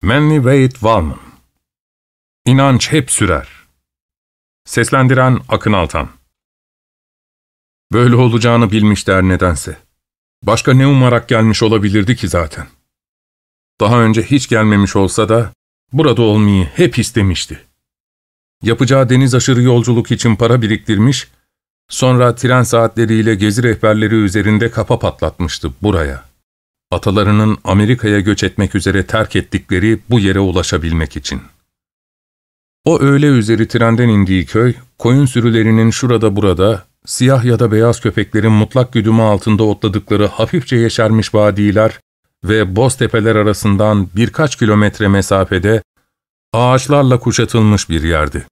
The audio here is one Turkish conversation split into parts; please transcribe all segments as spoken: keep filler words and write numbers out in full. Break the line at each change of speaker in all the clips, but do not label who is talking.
Manly Wade Wallman. İnanç hep sürer. Seslendiren Akın Altan. Böyle olacağını bilmişler nedense. Başka ne umarak gelmiş olabilirdi ki zaten. Daha önce hiç gelmemiş olsa da burada olmayı hep istemişti. Yapacağı deniz aşırı yolculuk için para biriktirmiş, sonra tren saatleriyle gezi rehberleri üzerinde kafa patlatmıştı buraya. Atalarının Amerika'ya göç etmek üzere terk ettikleri bu yere ulaşabilmek için. O öğle üzeri trenden indiği köy, koyun sürülerinin şurada burada, siyah ya da beyaz köpeklerin mutlak güdümü altında otladıkları hafifçe yeşermiş vadiler ve boz tepeler arasından birkaç kilometre mesafede ağaçlarla kuşatılmış bir yerdi.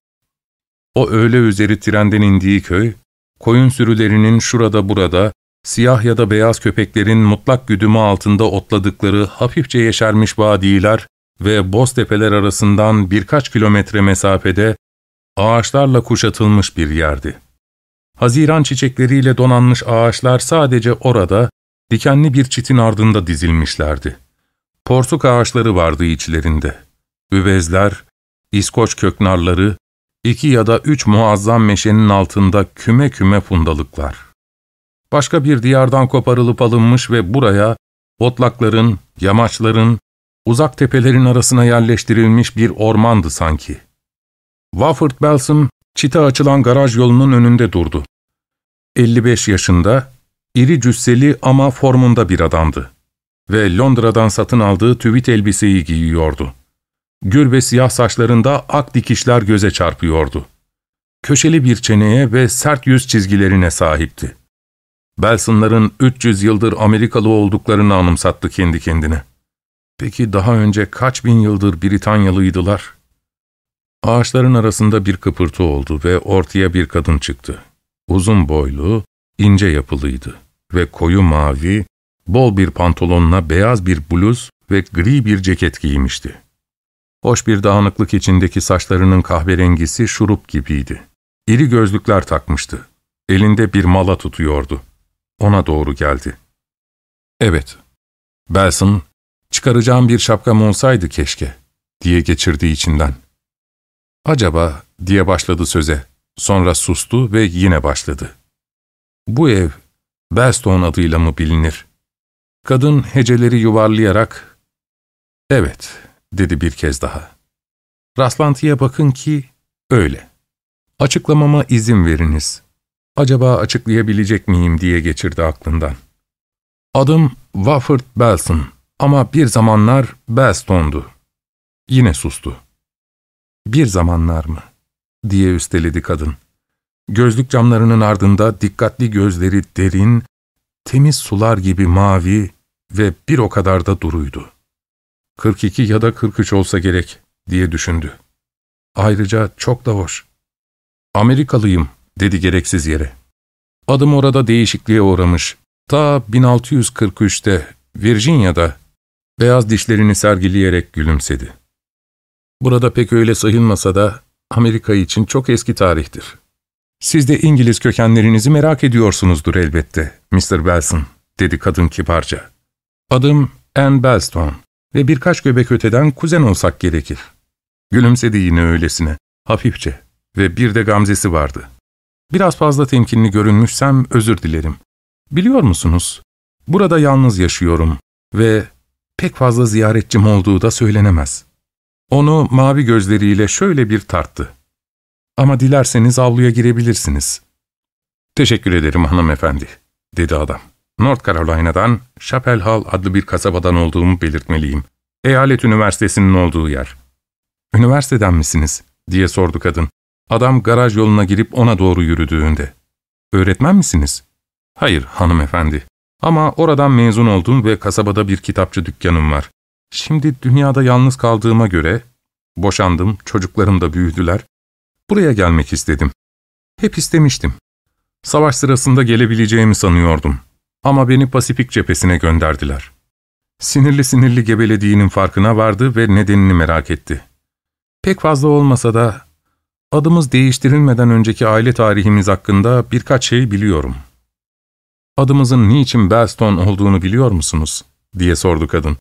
O öğle üzeri trenden indiği köy, koyun sürülerinin şurada burada, siyah ya da beyaz köpeklerin mutlak güdümü altında otladıkları hafifçe yeşermiş vadiler ve boz tepeler arasından birkaç kilometre mesafede ağaçlarla kuşatılmış bir yerdi. Haziran çiçekleriyle donanmış ağaçlar sadece orada, dikenli bir çitin ardında dizilmişlerdi. Porsuk ağaçları vardı içlerinde. Üvezler, İskoç köknarları, iki ya da üç muazzam meşenin altında küme küme fundalıklar. Başka bir diyardan koparılıp alınmış ve buraya otlakların, yamaçların, uzak tepelerin arasına yerleştirilmiş bir ormandı sanki. Wofford Balsam, çite açılan garaj yolunun önünde durdu. elli beş yaşında, iri cüsseli ama formunda bir adamdı ve Londra'dan satın aldığı tüvit elbiseyi giyiyordu. Gür ve siyah saçlarında ak dikişler göze çarpıyordu. Köşeli bir çeneye ve sert yüz çizgilerine sahipti. Balsam'ların üç yüz yıldır Amerikalı olduklarını anımsattı kendi kendine. Peki daha önce kaç bin yıldır Britanyalıydılar? Ağaçların arasında bir kıpırtı oldu ve ortaya bir kadın çıktı. Uzun boylu, ince yapılıydı ve koyu mavi, bol bir pantolonla beyaz bir bluz ve gri bir ceket giymişti. Hoş bir dağınıklık içindeki saçlarının kahverengisi şurup gibiydi. İri gözlükler takmıştı. Elinde bir mala tutuyordu. Ona doğru geldi. "Evet, Balsam, çıkaracağım bir şapkam olsaydı keşke," diye geçirdi içinden. "Acaba," diye başladı söze. Sonra sustu ve yine başladı. "Bu ev, Bellstone adıyla mı bilinir?" Kadın heceleri yuvarlayarak, "Evet," dedi bir kez daha. "Rastlantıya bakın ki öyle. Açıklamama izin veriniz. Acaba açıklayabilecek miyim?" diye geçirdi aklından. "Adım Wofford Balsam ama bir zamanlar Bellstone'du." Yine sustu. "Bir zamanlar mı?" diye üsteledi kadın. Gözlük camlarının ardında dikkatli gözleri derin, temiz sular gibi mavi ve bir o kadar da duruydu. kırk iki ya da kırk üç olsa gerek diye düşündü. Ayrıca çok da hoş. "Amerikalıyım," dedi gereksiz yere. "Adım orada değişikliğe uğramış. Ta bin altı yüz kırk üçte Virginia'da," beyaz dişlerini sergileyerek gülümsedi. "Burada pek öyle sayılmasa da Amerika için çok eski tarihtir. Siz de İngiliz kökenlerinizi merak ediyorsunuzdur elbette, mister Balsam," dedi kadın kibarca. "Adım Anne Bellstone ve birkaç göbek öteden kuzen olsak gerekir." Gülümsedi yine öylesine, hafifçe ve bir de gamzesi vardı. "Biraz fazla temkinli görünmüşsem özür dilerim. Biliyor musunuz, burada yalnız yaşıyorum ve pek fazla ziyaretçim olduğu da söylenemez." Onu mavi gözleriyle şöyle bir tarttı. "Ama dilerseniz avluya girebilirsiniz." "Teşekkür ederim hanımefendi," dedi adam. "North Carolina'dan, Chapel Hall adlı bir kasabadan olduğumu belirtmeliyim. Eyalet Üniversitesi'nin olduğu yer." "Üniversiteden misiniz?" diye sordu kadın. Adam garaj yoluna girip ona doğru yürüdüğünde. "Öğretmen misiniz?" "Hayır hanımefendi. Ama oradan mezun oldum ve kasabada bir kitapçı dükkanım var. Şimdi dünyada yalnız kaldığıma göre, boşandım, çocuklarım da büyüdüler. Buraya gelmek istedim. Hep istemiştim. Savaş sırasında gelebileceğimi sanıyordum. Ama beni Pasifik cephesine gönderdiler." Sinirli sinirli gebelediğinin farkına vardı ve nedenini merak etti. "Pek fazla olmasa da adımız değiştirilmeden önceki aile tarihimiz hakkında birkaç şey biliyorum." "Adımızın niçin Bellstone olduğunu biliyor musunuz?" diye sordu kadın.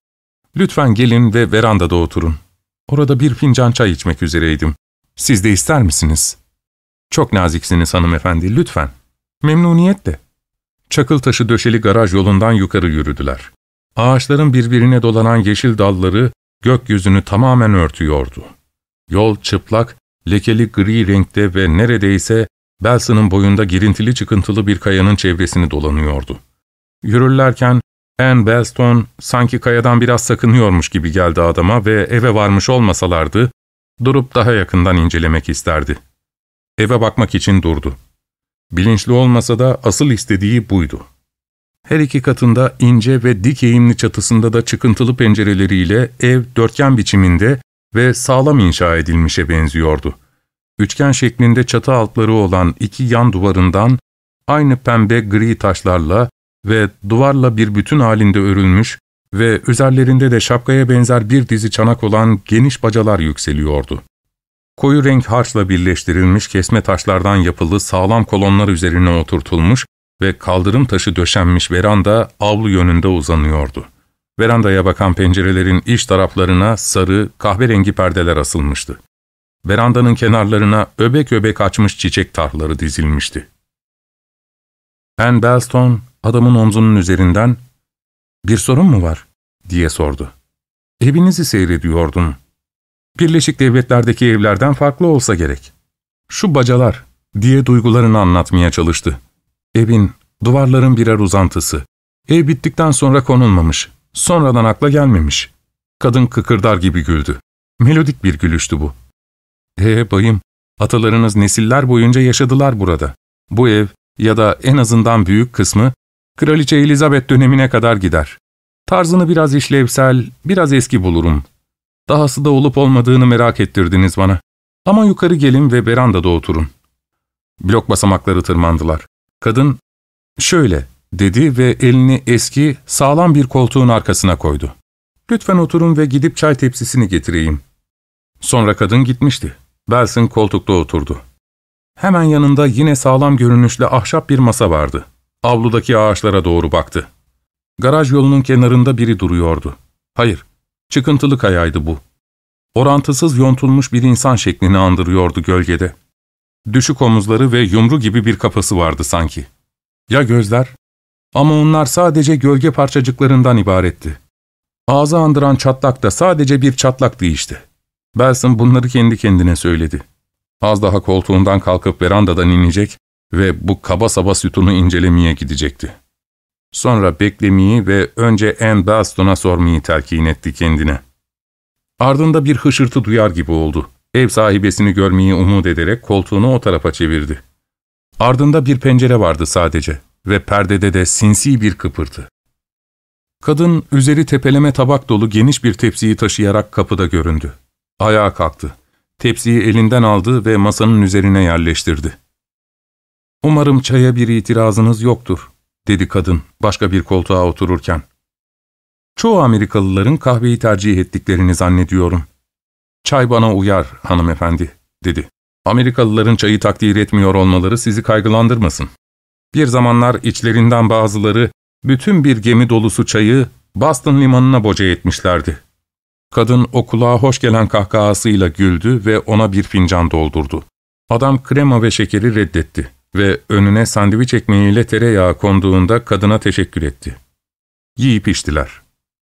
Lütfen gelin ve verandada oturun. Orada bir fincan çay içmek üzereydim. Siz de ister misiniz? Çok naziksiniz hanımefendi, lütfen. Memnuniyetle. Çakıl taşı döşeli garaj yolundan yukarı yürüdüler. Ağaçların birbirine dolanan yeşil dalları gökyüzünü tamamen örtüyordu. Yol çıplak, lekeli gri renkte ve neredeyse Belson'ın boyunda girintili çıkıntılı bir kayanın çevresini dolanıyordu. Yürürlerken Anne Belston sanki kayadan biraz sakınıyormuş gibi geldi adama ve eve varmış olmasalardı, durup daha yakından incelemek isterdi. Eve bakmak için durdu. Bilinçli olmasa da asıl istediği buydu. Her iki katında ince ve dik eğimli çatısında da çıkıntılı pencereleriyle ev dörtgen biçiminde ve sağlam inşa edilmişe benziyordu. Üçgen şeklinde çatı altları olan iki yan duvarından aynı pembe gri taşlarla ve duvarla bir bütün halinde örülmüş ve üzerlerinde de şapkaya benzer bir dizi çanak olan geniş bacalar yükseliyordu. Koyu renk harçla birleştirilmiş kesme taşlardan yapılı sağlam kolonlar üzerine oturtulmuş ve kaldırım taşı döşenmiş veranda avlu yönünde uzanıyordu. Verandaya bakan pencerelerin iç taraflarına sarı, kahverengi perdeler asılmıştı. Verandanın kenarlarına öbek öbek açmış çiçek tarhları dizilmişti. Anne Belston, adamın omzunun üzerinden, ''Bir sorun mu var?'' diye sordu. ''Evinizi seyrediyordum. Birleşik Devletler'deki evlerden farklı olsa gerek. Şu bacalar'' diye duygularını anlatmaya çalıştı. ''Evin, duvarların birer uzantısı. Ev bittikten sonra konulmamış. Sonradan akla gelmemiş.'' Kadın kıkırdar gibi güldü. Melodik bir gülüştü bu. ''Ee bayım, atalarınız nesiller boyunca yaşadılar burada. Bu ev ya da en azından büyük kısmı Kraliçe Elizabeth dönemine kadar gider. Tarzını biraz işlevsel, biraz eski bulurum. Dahası da olup olmadığını merak ettirdiniz bana. Ama yukarı gelin ve verandada oturun.'' Blok basamakları tırmandılar. Kadın, ''Şöyle'' dedi ve elini eski, sağlam bir koltuğun arkasına koydu. ''Lütfen oturun ve gidip çay tepsisini getireyim.'' Sonra kadın gitmişti. Belson koltukta oturdu. Hemen yanında yine sağlam görünüşlü ahşap bir masa vardı. Avludaki ağaçlara doğru baktı. Garaj yolunun kenarında biri duruyordu. Hayır, çıkıntılı kayaydı bu. Orantısız yontulmuş bir insan şeklini andırıyordu gölgede. Düşük omuzları ve yumru gibi bir kafası vardı sanki. Ya gözler? Ama onlar sadece gölge parçacıklarından ibaretti. Ağzı andıran çatlak da sadece bir çatlaktı işte. Belson bunları kendi kendine söyledi. Az daha koltuğundan kalkıp verandadan inecek ve bu kaba saba sütunu incelemeye gidecekti. Sonra beklemeyi ve önce Anne Belston'a sormayı telkin etti kendine. Ardında bir hışırtı duyar gibi oldu. Ev sahibesini görmeyi umut ederek koltuğunu o tarafa çevirdi. Ardında bir pencere vardı sadece ve perdede de sinsi bir kıpırtı. Kadın üzeri tepeleme tabak dolu geniş bir tepsiyi taşıyarak kapıda göründü. Ayağa kalktı. Tepsiyi elinden aldı ve masanın üzerine yerleştirdi. ''Umarım çaya bir itirazınız yoktur.'' dedi kadın başka bir koltuğa otururken. ''Çoğu Amerikalıların kahveyi tercih ettiklerini zannediyorum.'' ''Çay bana uyar hanımefendi.'' dedi. ''Amerikalıların çayı takdir etmiyor olmaları sizi kaygılandırmasın. Bir zamanlar içlerinden bazıları bütün bir gemi dolusu çayı Boston limanına boca etmişlerdi.'' Kadın o kulağa hoş gelen kahkahasıyla güldü ve ona bir fincan doldurdu. Adam krema ve şekeri reddetti ve önüne sandviç ekmeğiyle tereyağı konduğunda kadına teşekkür etti. Yiyip içtiler.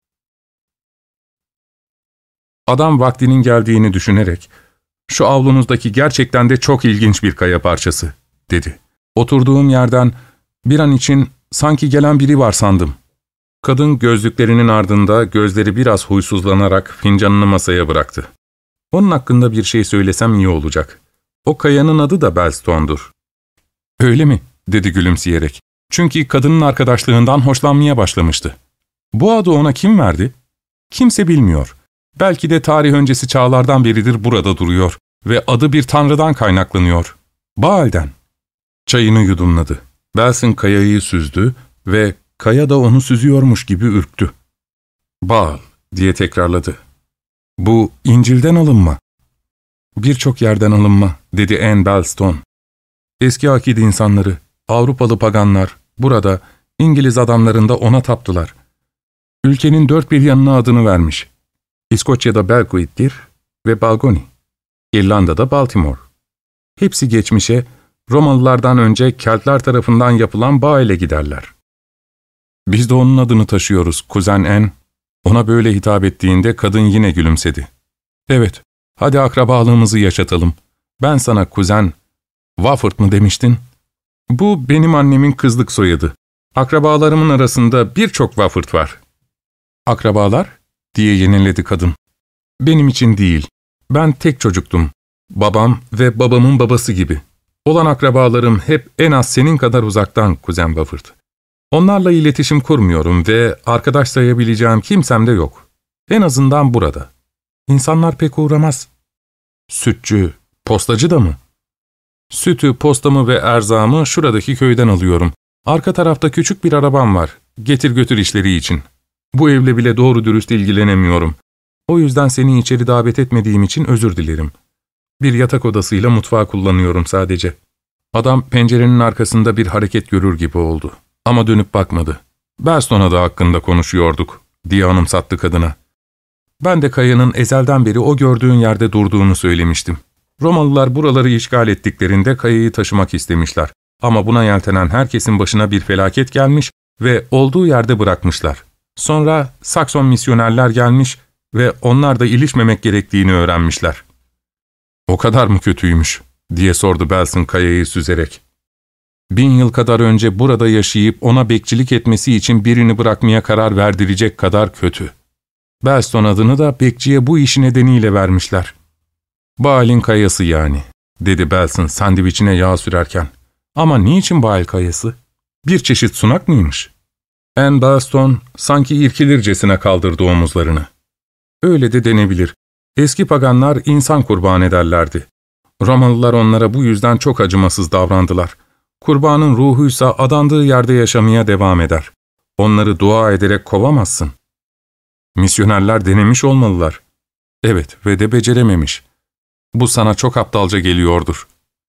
Adam vaktinin geldiğini düşünerek, ''Şu avlunuzdaki gerçekten de çok ilginç bir kaya parçası.'' dedi. Oturduğum yerden bir an için sanki gelen biri var sandım. Kadın gözlüklerinin ardında gözleri biraz huysuzlanarak fincanını masaya bıraktı. ''Onun hakkında bir şey söylesem iyi olacak. O kayanın adı da Belston'dur.'' ''Öyle mi?'' dedi gülümseyerek. Çünkü kadının arkadaşlığından hoşlanmaya başlamıştı. ''Bu adı ona kim verdi?'' ''Kimse bilmiyor. Belki de tarih öncesi çağlardan beridir burada duruyor ve adı bir tanrıdan kaynaklanıyor. Baal'den.'' Çayını yudumladı. Belson kayayı süzdü ve kaya da onu süzüyormuş gibi ürktü. ''Baal'' diye tekrarladı. ''Bu İncil'den alınma.'' ''Birçok yerden alınma.'' dedi Anne Belston. ''Eski akid insanları, Avrupalı paganlar, burada İngiliz adamlarında ona taptılar. ülkenin dört bir yanına adını vermiş. İskoçya'da Belquiddir ve Balgony. İrlanda'da Baltimore. Hepsi geçmişe, Romalılardan önce Keltler tarafından yapılan bağ ile giderler. Biz de onun adını taşıyoruz, kuzen Anne. Ona böyle hitap ettiğinde kadın yine gülümsedi. Evet, hadi akrabalığımızı yaşatalım. Ben sana kuzen, Wafford mı demiştin? Bu benim annemin kızlık soyadı. Akrabalarımın arasında birçok Wafford var. Akrabalar? Diye yeniledi kadın. Benim için değil. Ben tek çocuktum. Babam ve babamın babası gibi. Olan akrabalarım hep en az senin kadar uzaktan kuzen Wafford. Onlarla iletişim kurmuyorum ve arkadaş sayabileceğim kimsem de yok. En azından burada. İnsanlar pek uğramaz. Sütçü, postacı da mı? Sütü, postamı ve erzağımı şuradaki köyden alıyorum. Arka tarafta küçük bir arabam var. Getir götür işleri için. Bu evle bile doğru dürüst ilgilenemiyorum. O yüzden seni içeri davet etmediğim için özür dilerim. Bir yatak odasıyla mutfağı kullanıyorum sadece. Adam pencerenin arkasında bir hareket görür gibi oldu. Ama dönüp bakmadı. Belston adı hakkında konuşuyorduk, diye anımsattı kadına. Ben de kayanın ezelden beri o gördüğün yerde durduğunu söylemiştim. Romalılar buraları işgal ettiklerinde kayayı taşımak istemişler. Ama buna yeltenen herkesin başına bir felaket gelmiş ve olduğu yerde bırakmışlar. Sonra Sakson misyonerler gelmiş ve onlar da ilişmemek gerektiğini öğrenmişler. ''O kadar mı kötüymüş?'' diye sordu Belson kayayı süzerek. Bin yıl kadar önce burada yaşayıp ona bekçilik etmesi için birini bırakmaya karar verdirecek kadar kötü. Belston adını da bekçiye bu işi nedeniyle vermişler. ''Baal'in kayası yani'' dedi Belson sandviçine yağ sürerken. ''Ama niçin Baal kayası? Bir çeşit sunak mıymış?'' Anne Belston sanki irkilircesine kaldırdı omuzlarını. ''Öyle de denebilir. Eski paganlar insan kurban ederlerdi. Romalılar onlara bu yüzden çok acımasız davrandılar. Kurbanın ruhuysa adandığı yerde yaşamaya devam eder. Onları dua ederek kovamazsın. Misyonerler denemiş olmalılar. Evet ve de becerememiş. Bu sana çok aptalca geliyordur.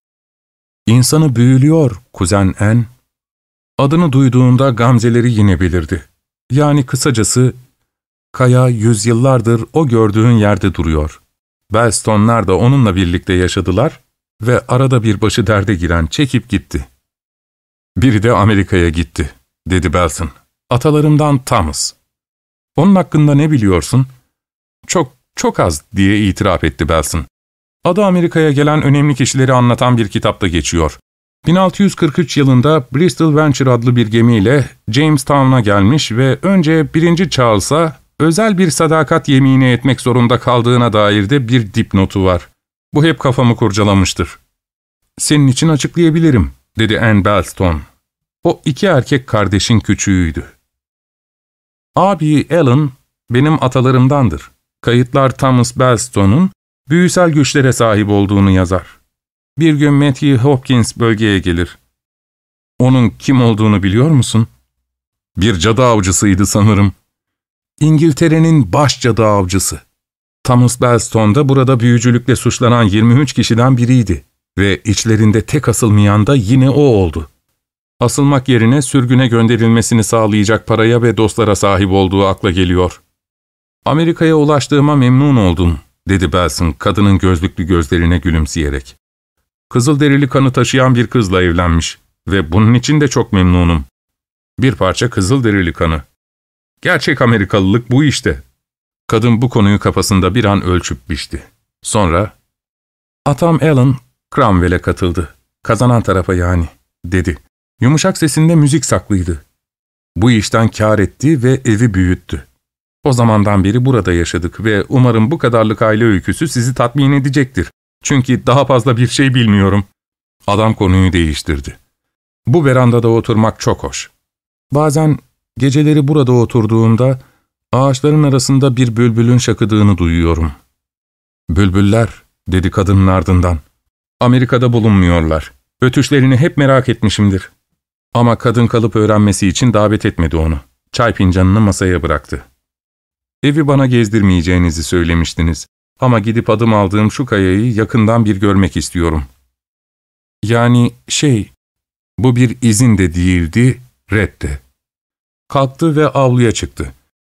İnsanı büyülüyor kuzen Anne. Adını duyduğunda gamzeleri yine belirdi. Yani kısacası, kaya yüzyıllardır o gördüğün yerde duruyor. Belstonlar da onunla birlikte yaşadılar ve arada bir başı derde giren çekip gitti. ''Biri de Amerika'ya gitti'' dedi Belson. ''Atalarımdan Thomas. Onun hakkında ne biliyorsun?'' ''Çok, çok az'' diye itiraf etti Belson. ''Adı Amerika'ya gelen önemli kişileri anlatan bir kitapta geçiyor. bin altı yüz kırk üç yılında Bristol Venture adlı bir gemiyle Jamestown'a gelmiş ve önce birinci Charles'a özel bir sadakat yemini etmek zorunda kaldığına dair de bir dipnotu var. Bu hep kafamı kurcalamıştır. ''Senin için açıklayabilirim'' dedi Anne Belston. O iki erkek kardeşin küçüğüydü. Abi Alan benim atalarımdandır. Kayıtlar Thomas Belston'un büyüsel güçlere sahip olduğunu yazar. Bir gün Matthew Hopkins bölgeye gelir. Onun kim olduğunu biliyor musun? Bir cadı avcısıydı sanırım. İngiltere'nin baş cadı avcısı. Thomas Belston da burada büyücülükle suçlanan yirmi üç kişiden biriydi ve içlerinde tek asılmayan da yine o oldu. Asılmak yerine sürgüne gönderilmesini sağlayacak paraya ve dostlara sahip olduğu akla geliyor. ''Amerika'ya ulaştığıma memnun oldum'' dedi Belson kadının gözlüklü gözlerine gülümseyerek. ''Kızılderili kanı taşıyan bir kızla evlenmiş ve bunun için de çok memnunum. Bir parça Kızılderili kanı. Gerçek Amerikalılık bu işte.'' Kadın bu konuyu kafasında bir an ölçüp biçti. Sonra, ''Atam Alan, Cromwell'e katıldı. Kazanan tarafa yani'' dedi. Yumuşak sesinde müzik saklıydı. ''Bu işten kâr etti ve evi büyüttü. O zamandan beri burada yaşadık ve umarım bu kadarlık aile öyküsü sizi tatmin edecektir. Çünkü daha fazla bir şey bilmiyorum.'' Adam konuyu değiştirdi. ''Bu verandada oturmak çok hoş. Bazen geceleri burada oturduğumda ağaçların arasında bir bülbülün şakıdığını duyuyorum.'' ''Bülbüller'' dedi kadının ardından. ''Amerika'da bulunmuyorlar. Ötüşlerini hep merak etmişimdir.'' Ama kadın kalıp öğrenmesi için davet etmedi onu. Çay fincanını masaya bıraktı. ''Evi bana gezdirmeyeceğinizi söylemiştiniz. Ama gidip adım aldığım şu kayayı yakından bir görmek istiyorum.'' ''Yani şey, bu bir izin de değildi, reddi.'' Kalktı ve avluya çıktı.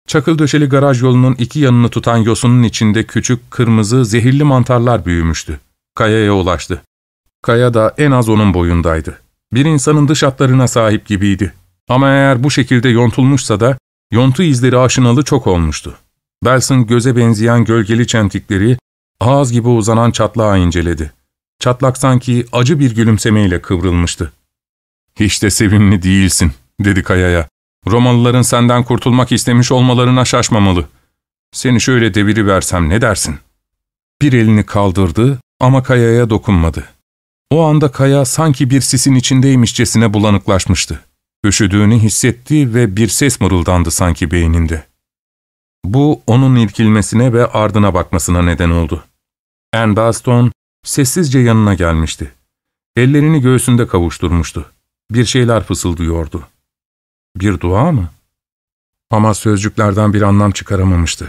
Çakıl döşeli garaj yolunun iki yanını tutan yosunun içinde küçük, kırmızı, zehirli mantarlar büyümüştü. Kayaya ulaştı. Kaya da en az onun boyundaydı. Bir insanın dış hatlarına sahip gibiydi. Ama eğer bu şekilde yontulmuşsa da, yontu izleri aşınalı çok olmuştu. Belson göze benzeyen gölgeli çentikleri, ağız gibi uzanan çatlağı inceledi. Çatlak sanki acı bir gülümsemeyle kıvrılmıştı. ''Hiç de sevimli değilsin.'' dedi Kaya'ya. ''Romalıların senden kurtulmak istemiş olmalarına şaşmamalı. Seni şöyle deviriversem ne dersin?'' Bir elini kaldırdı ama Kaya'ya dokunmadı. O anda Kaya sanki bir sisin içindeymişçesine bulanıklaşmıştı. Üşüdüğünü hissetti ve bir ses mırıldandı sanki beyninde. Bu onun irkilmesine ve ardına bakmasına neden oldu. Anne Baston sessizce yanına gelmişti. Ellerini göğsünde kavuşturmuştu. Bir şeyler fısıldıyordu. Bir dua mı? Ama sözcüklerden bir anlam çıkaramamıştı.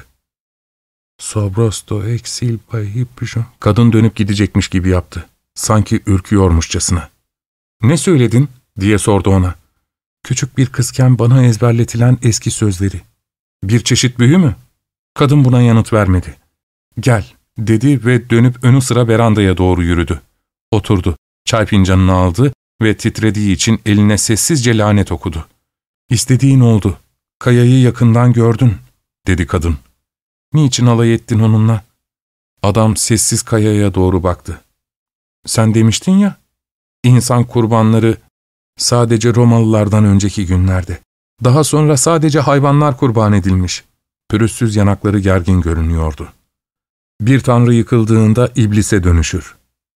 Sobrosto exil payipjon. Kadın dönüp gidecekmiş gibi yaptı. Sanki ürküyormuşçasına. ''Ne söyledin?'' diye sordu ona. ''Küçük bir kızken bana ezberletilen eski sözleri. Bir çeşit büyü mü?'' Kadın buna yanıt vermedi. ''Gel'' dedi ve dönüp önü sıra verandaya doğru yürüdü. Oturdu, çay fincanını aldı ve titrediği için eline sessizce lanet okudu. ''İstediğin oldu. Kaya'yı yakından gördün'' dedi kadın. ''Niçin alay ettin onunla?'' Adam sessiz Kaya'ya doğru baktı. ''Sen demiştin ya, insan kurbanları sadece Romalılardan önceki günlerde. Daha sonra sadece hayvanlar kurban edilmiş.'' Pürüzsüz yanakları gergin görünüyordu. ''Bir tanrı yıkıldığında iblise dönüşür.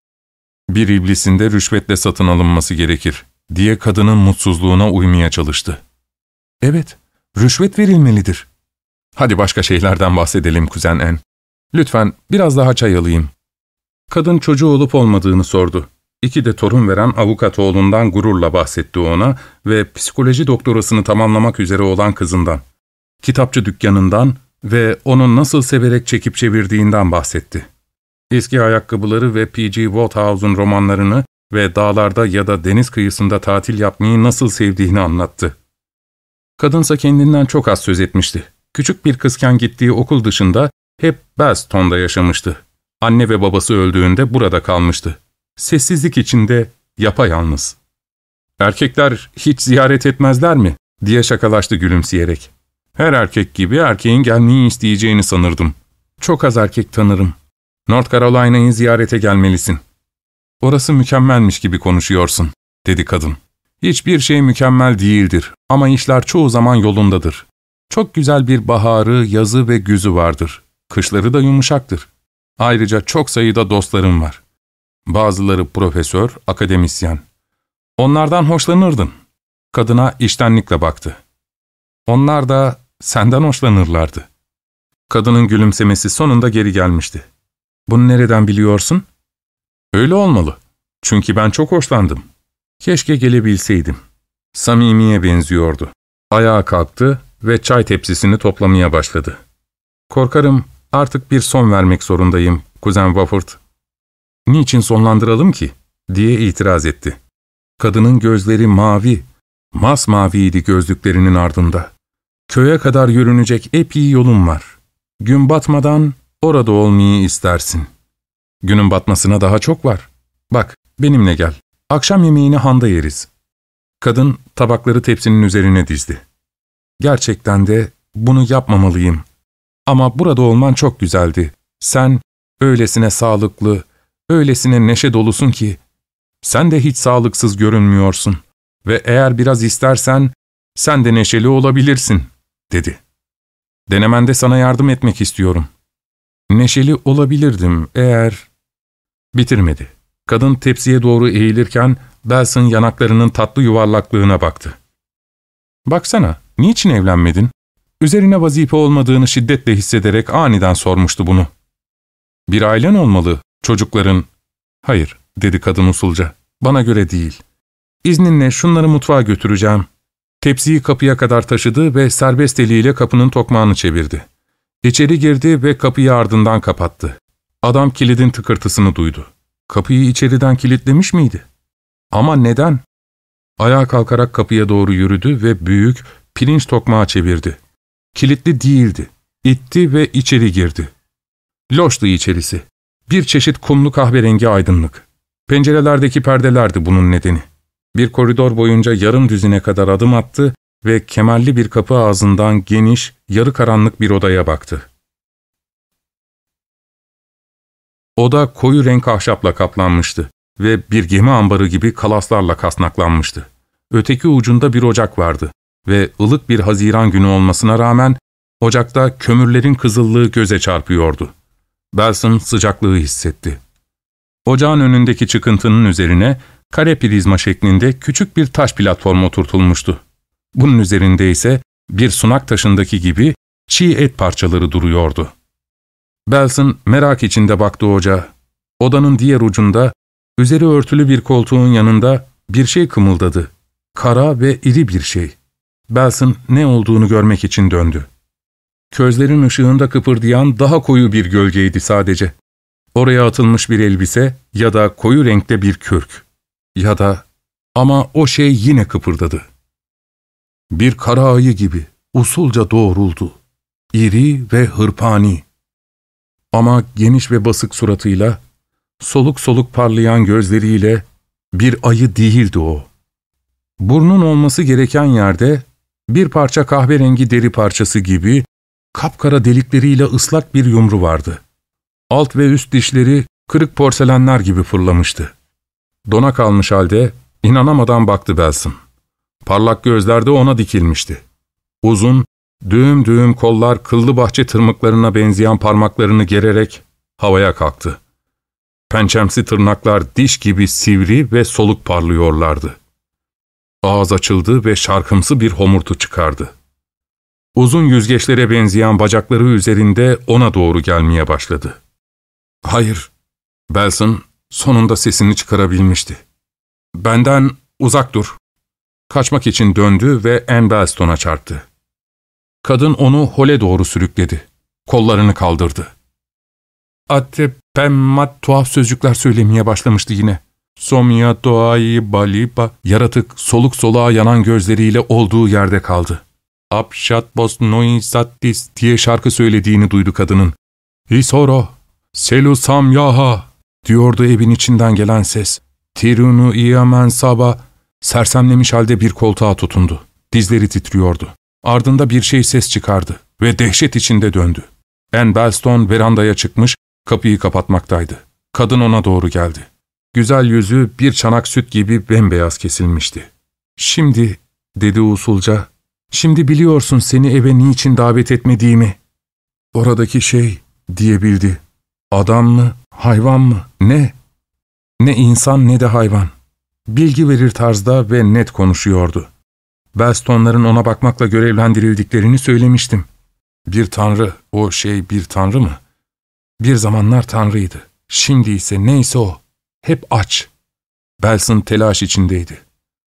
Bir iblisin de rüşvetle satın alınması gerekir.'' diye kadının mutsuzluğuna uymaya çalıştı. ''Evet, rüşvet verilmelidir.'' ''Hadi başka şeylerden bahsedelim kuzen Anne. Lütfen biraz daha çay alayım.'' Kadın çocuğu olup olmadığını sordu. İki de torun veren avukat oğlundan gururla bahsetti ona ve psikoloji doktorasını tamamlamak üzere olan kızından. Kitapçı dükkanından ve onun nasıl severek çekip çevirdiğinden bahsetti. Eski ayakkabıları ve P G Wothaus'un romanlarını ve dağlarda ya da deniz kıyısında tatil yapmayı nasıl sevdiğini anlattı. Kadınsa kendinden çok az söz etmişti. Küçük bir kızken gittiği okul dışında hep Boston'da yaşamıştı. Anne ve babası öldüğünde burada kalmıştı. Sessizlik içinde yapayalnız. ''Erkekler hiç ziyaret etmezler mi?'' diye şakalaştı gülümseyerek. ''Her erkek gibi erkeğin gelmeyi isteyeceğini sanırdım. Çok az erkek tanırım. North Carolina'yı ziyarete gelmelisin.'' ''Orası mükemmelmiş gibi konuşuyorsun.'' dedi kadın. ''Hiçbir şey mükemmel değildir ama işler çoğu zaman yolundadır. Çok güzel bir baharı, yazı ve güzü vardır. Kışları da yumuşaktır. Ayrıca çok sayıda dostlarım var. Bazıları profesör, akademisyen. Onlardan hoşlanırdın.'' Kadına içtenlikle baktı. ''Onlar da senden hoşlanırlardı.'' Kadının gülümsemesi sonunda geri gelmişti. ''Bunu nereden biliyorsun?'' ''Öyle olmalı. Çünkü ben çok hoşlandım. Keşke gelebilseydim.'' Samimiye benziyordu. Ayağa kalktı ve çay tepsisini toplamaya başladı. ''Korkarım artık bir son vermek zorundayım, kuzen Wofford.'' ''Niçin sonlandıralım ki?'' diye itiraz etti. Kadının gözleri mavi, masmaviydi gözlüklerinin ardında. ''Köye kadar yürünecek epey yolum var. Gün batmadan orada olmayı istersin. Günün batmasına daha çok var. Bak, benimle gel. Akşam yemeğini handa yeriz.'' Kadın tabakları tepsinin üzerine dizdi. ''Gerçekten de bunu yapmamalıyım. Ama burada olman çok güzeldi. Sen öylesine sağlıklı, öylesine neşe dolusun ki, sen de hiç sağlıksız görünmüyorsun ve eğer biraz istersen sen de neşeli olabilirsin.'' dedi. ''Denemende sana yardım etmek istiyorum. Neşeli olabilirdim eğer...'' Bitirmedi. Kadın tepsiye doğru eğilirken Belson yanaklarının tatlı yuvarlaklığına baktı. ''Baksana, niçin evlenmedin?'' Üzerine vazife olmadığını şiddetle hissederek aniden sormuştu bunu. ''Bir ailen olmalı, çocukların.'' ''Hayır.'' dedi kadın usulca. ''Bana göre değil. İzninle şunları mutfağa götüreceğim.'' Tepsiyi kapıya kadar taşıdı ve serbest eliyle kapının tokmağını çevirdi. İçeri girdi ve kapıyı ardından kapattı. Adam kilidin tıkırtısını duydu. Kapıyı içeriden kilitlemiş miydi? Ama neden? Ayağa kalkarak kapıya doğru yürüdü ve büyük, pirinç tokmağı çevirdi. Kilitli değildi. İtti ve içeri girdi. Loştu içerisi. Bir çeşit kumlu kahverengi aydınlık. Pencerelerdeki perdelerdi bunun nedeni. Bir koridor boyunca yarım düzine kadar adım attı ve kemerli bir kapı ağzından geniş, yarı karanlık bir odaya baktı. Oda koyu renk ahşapla kaplanmıştı ve bir gemi ambarı gibi kalaslarla kasnaklanmıştı. Öteki ucunda bir ocak vardı ve ılık bir Haziran günü olmasına rağmen ocakta kömürlerin kızıllığı göze çarpıyordu. Belson sıcaklığı hissetti. Ocağın önündeki çıkıntının üzerine kare prizma şeklinde küçük bir taş platform oturtulmuştu. Bunun üzerinde ise bir sunak taşındaki gibi çiğ et parçaları duruyordu. Belson merak içinde baktı ocağa. Odanın diğer ucunda, üzeri örtülü bir koltuğun yanında bir şey kımıldadı. Kara ve iri bir şey. Belson ne olduğunu görmek için döndü. Közlerin ışığında kıpırdayan daha koyu bir gölgeydi sadece. Oraya atılmış bir elbise ya da koyu renkte bir kürk. Ya da... Ama o şey yine kıpırdadı. Bir kara ayı gibi usulca doğruldu. İri ve hırpani. Ama geniş ve basık suratıyla, soluk soluk parlayan gözleriyle bir ayı değildi o. Burnun olması gereken yerde bir parça kahverengi deri parçası gibi kapkara delikleriyle ıslak bir yumru vardı. Alt ve üst dişleri kırık porselenler gibi fırlamıştı. Dona kalmış halde inanamadan baktı Belson. Parlak gözler de ona dikilmişti. Uzun, düğüm düğüm kollar kıllı bahçe tırmıklarına benzeyen parmaklarını gererek havaya kalktı. Pençemsi tırnaklar diş gibi sivri ve soluk parlıyorlardı. Ağız açıldı ve şarkımsı bir homurtu çıkardı. Uzun yüzgeçlere benzeyen bacakları üzerinde ona doğru gelmeye başladı. ''Hayır.'' Belson sonunda sesini çıkarabilmişti. ''Benden uzak dur.'' Kaçmak için döndü ve Anne Belston'a çarptı. Kadın onu hole doğru sürükledi. Kollarını kaldırdı. Ate pemmat tuhaf sözcükler söylemeye başlamıştı yine. Somya doğayı baliba, yaratık soluk soluğa yanan gözleriyle olduğu yerde kaldı. Apşat bos noisattis diye şarkı söylediğini duydu kadının. Hisoro, selu samyaha diyordu evin içinden gelen ses. Tirunu iamen saba, sersemlemiş halde bir koltuğa tutundu. Dizleri titriyordu. Ardında bir şey ses çıkardı ve dehşet içinde döndü. Anne Belston verandaya çıkmış, kapıyı kapatmaktaydı. Kadın ona doğru geldi. Güzel yüzü bir çanak süt gibi bembeyaz kesilmişti. ''Şimdi'' dedi usulca, ''şimdi biliyorsun seni eve niçin davet etmediğimi.'' ''Oradaki şey'' diyebildi. ''Adam mı, hayvan mı, ne?'' Ne insan ne de hayvan. Bilgi verir tarzda ve net konuşuyordu. Belstonların ona bakmakla görevlendirildiklerini söylemiştim. Bir tanrı, o şey bir tanrı mı? Bir zamanlar tanrıydı. Şimdi ise neyse o. Hep aç. Belson telaş içindeydi.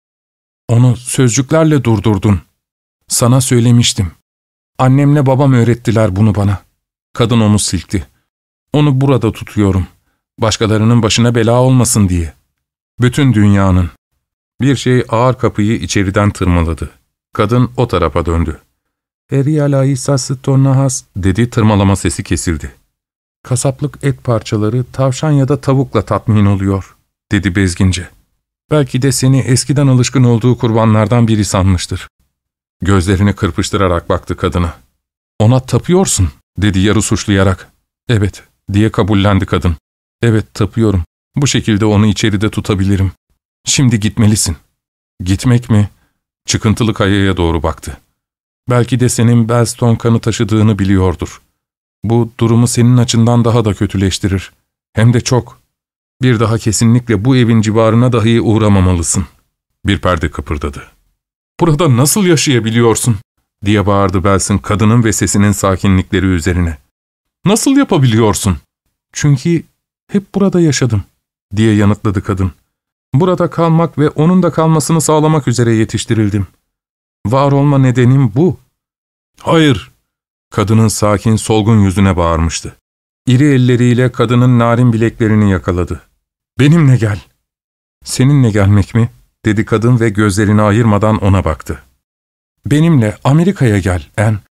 Onu sözcüklerle durdurdun. Sana söylemiştim. Annemle babam öğrettiler bunu bana. Kadın onu silkti. Onu burada tutuyorum. Başkalarının başına bela olmasın diye. Bütün dünyanın. Bir şey ağır kapıyı içeriden tırmaladı. Kadın o tarafa döndü. ''Erialaisası tornahas'' dedi, tırmalama sesi kesildi. ''Kasaplık et parçaları tavşan ya da tavukla tatmin oluyor'' dedi bezgince. ''Belki de seni eskiden alışkın olduğu kurbanlardan biri sanmıştır.'' Gözlerini kırpıştırarak baktı kadına. ''Ona tapıyorsun'' dedi yarı suçlayarak. ''Evet'' diye kabullendi kadın. ''Evet, tapıyorum. Bu şekilde onu içeride tutabilirim. Şimdi gitmelisin.'' ''Gitmek mi?'' Çıkıntılı kayaya doğru baktı. ''Belki de senin Belston kanı taşıdığını biliyordur. Bu durumu senin açından daha da kötüleştirir. Hem de çok. Bir daha kesinlikle bu evin civarına dahi uğramamalısın.'' Bir perde kıpırdadı. ''Burada nasıl yaşayabiliyorsun?'' diye bağırdı Belson kadının ve sesinin sakinlikleri üzerine. ''Nasıl yapabiliyorsun?'' ''Çünkü hep burada yaşadım.'' diye yanıtladı kadın. ''Burada kalmak ve onun da kalmasını sağlamak üzere yetiştirildim. Var olma nedenim bu.'' ''Hayır!'' Kadının sakin, solgun yüzüne bağırmıştı. İri elleriyle kadının narin bileklerini yakaladı. ''Benimle gel.'' ''Seninle gelmek mi?'' dedi kadın ve gözlerini ayırmadan ona baktı. ''Benimle Amerika'ya gel, Anne.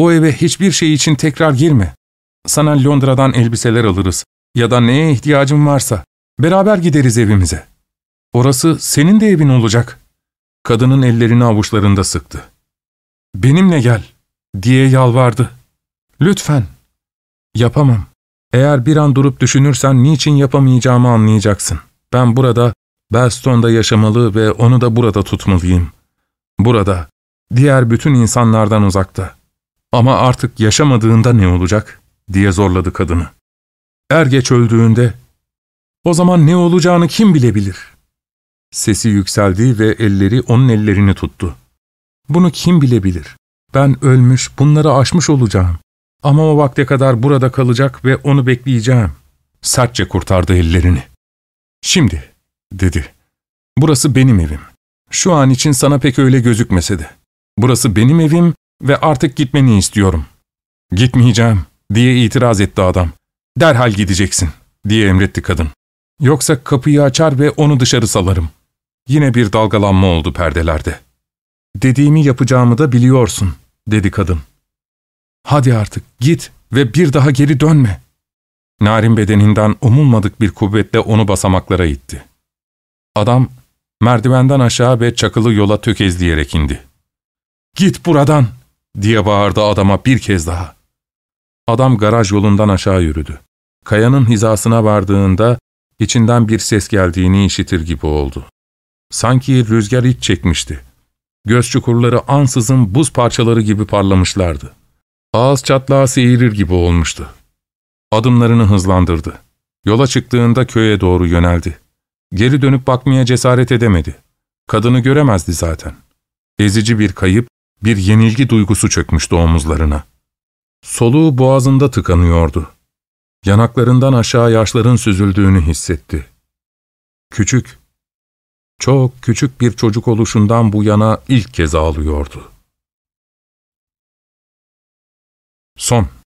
O eve hiçbir şey için tekrar girme. Sana Londra'dan elbiseler alırız ya da neye ihtiyacın varsa beraber gideriz evimize. Orası senin de evin olacak. Kadının ellerini avuçlarında sıktı. Benimle gel diye yalvardı. Lütfen. Yapamam. Eğer bir an durup düşünürsen niçin yapamayacağımı anlayacaksın. Ben burada, Belstone'da yaşamalı ve onu da burada tutmalıyım. Burada, diğer bütün insanlardan uzakta. Ama artık yaşamadığında ne olacak diye zorladı kadını. Er geç öldüğünde, o zaman ne olacağını kim bilebilir? Sesi yükseldi ve elleri onun ellerini tuttu. Bunu kim bilebilir? Ben ölmüş, bunları aşmış olacağım. Ama o vakte kadar burada kalacak ve onu bekleyeceğim. Sertçe kurtardı ellerini. Şimdi, dedi, burası benim evim. Şu an için sana pek öyle gözükmese de. Burası benim evim ve artık gitmeni istiyorum. Gitmeyeceğim, diye itiraz etti adam. Derhal gideceksin, diye emretti kadın. Yoksa kapıyı açar ve onu dışarı salarım. Yine bir dalgalanma oldu perdelerde. Dediğimi yapacağımı da biliyorsun, dedi kadın. Hadi artık git ve bir daha geri dönme. Narin bedeninden umulmadık bir kuvvetle onu basamaklara itti. Adam merdivenden aşağı ve çakılı yola tökezleyerek indi. Git buradan, diye bağırdı adama bir kez daha. Adam garaj yolundan aşağı yürüdü. Kayanın hizasına vardığında içinden bir ses geldiğini işitir gibi oldu. Sanki rüzgar iç çekmişti. Göz çukurları ansızın buz parçaları gibi parlamışlardı. Ağız çatlağı seyrir gibi olmuştu. Adımlarını hızlandırdı. Yola çıktığında köye doğru yöneldi. Geri dönüp bakmaya cesaret edemedi. Kadını göremezdi zaten. Ezici bir kayıp, bir yenilgi duygusu çökmüştü omuzlarına. Soluğu boğazında tıkanıyordu. Yanaklarından aşağı yaşların süzüldüğünü hissetti. Küçük, çok küçük bir çocuk oluşundan bu yana ilk kez ağlıyordu. Son